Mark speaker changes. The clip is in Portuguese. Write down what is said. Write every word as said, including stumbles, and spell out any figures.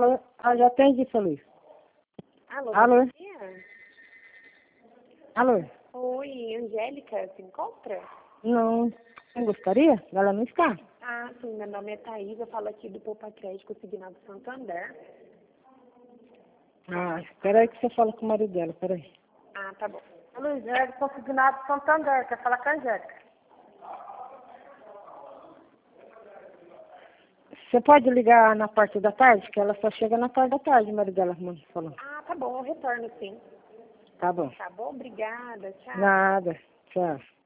Speaker 1: Alô? Ah, já atendi, seu Luiz.
Speaker 2: Alô,
Speaker 1: Alô?
Speaker 2: bom dia.
Speaker 1: Alô?
Speaker 2: Oi, Angélica, se encontra?
Speaker 1: Não, não gostaria? Ela não está.
Speaker 2: Ah, sim, meu nome é Thaís, eu falo aqui do Poupa Crédito Consignado Santander.
Speaker 1: Ah, espera aí que você fala com o marido dela, peraí.
Speaker 2: Ah, tá bom.
Speaker 1: Luiz, é do Consignado Santander, quer falar com a Angélica. Você pode ligar na parte da tarde, que ela só chega na parte da tarde, o marido dela mano, falou.
Speaker 2: Ah, tá bom, eu retorno sim.
Speaker 1: Tá bom.
Speaker 2: Tá bom, obrigada, tchau.
Speaker 1: Nada, tchau.